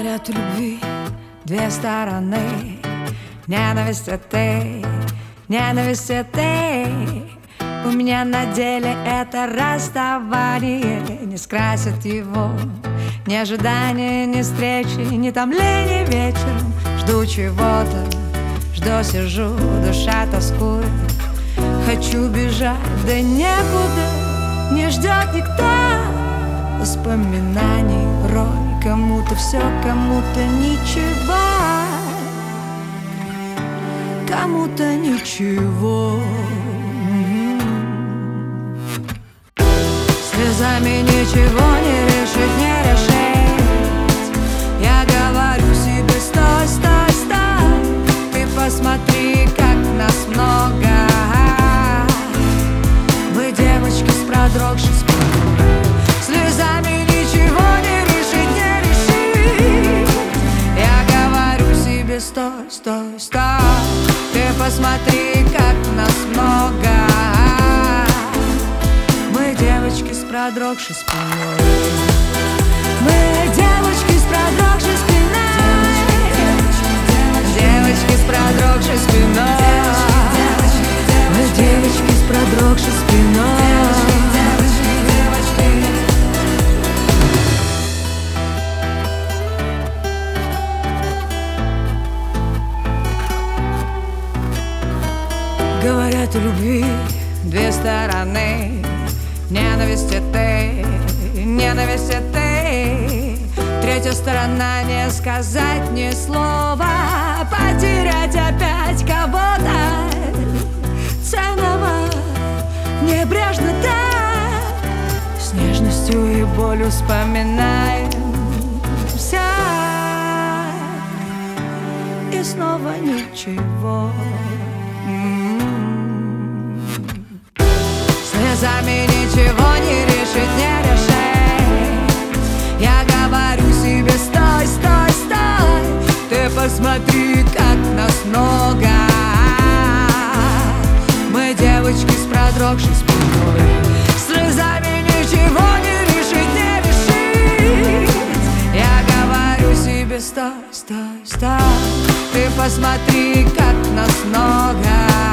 Говорят, у любви две стороны. Ненависть — ты, ненависть — ты. У меня на деле это расставание не скрасит его ни ожидания, ни встречи, ни томления вечером. Жду чего-то, жду, сижу, душа тоскует. Хочу бежать, да некуда, не ждет никто. Воспоминаний рой, кому-то все, кому-то ничего, кому-то ничего. Слезами ничего не решить, не решить. Я говорю себе: стой, стой, стой. Ты посмотри, как нас много. Вы, девочки, с продрогшей спиной. Слезами ничего не решить, не решить. Я говорю себе: стой, стой, стой. Ты посмотри, как нас много. Мы, девочки, с продрогшей спиной. Мы, девочки, с продрогшей спиной. Девочки, с продрогшей спиной. Мы, девочки, с продрогшей спиной. Говорят, у любви две стороны. Ненависть — ты, ненависть — ты. Третья сторона — не сказать ни слова, потерять опять кого-то ценного, небрежно так. С нежностью и болью вспоминаем все, и снова ничего. Слезами ничего не решить, не решить. Я говорю себе: стой, стой, стой. Ты посмотри, как нас много. Мы, девочки, с продрогшей спиной. Слезами ничего не решить, не решить. Я говорю себе: стой, стой, стой. Ты посмотри, как нас много.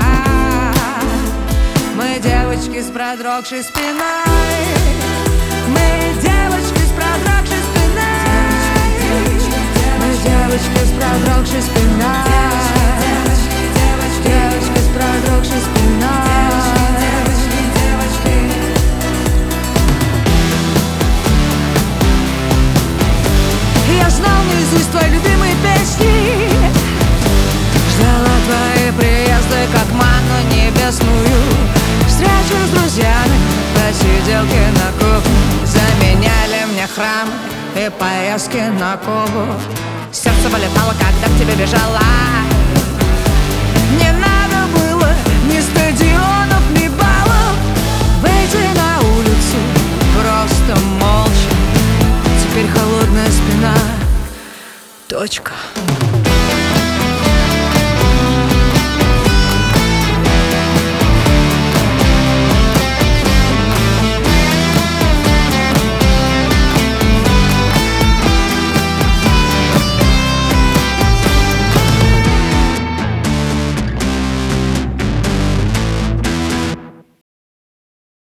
Мы, девочки, с продрогшей спиной. Мы, девочки, с продрогшей спиной. Мы, девочки, с продрогшей спиной. Девочки, с продрогшей спиной. Я знал наизусть твои любимые песни, ждала твои приезды, как манну небесную. Встречу с друзьями, посиделки на кухне заменяли мне храм и поездки на Кубу. Сердце вылетало, когда к тебе бежала.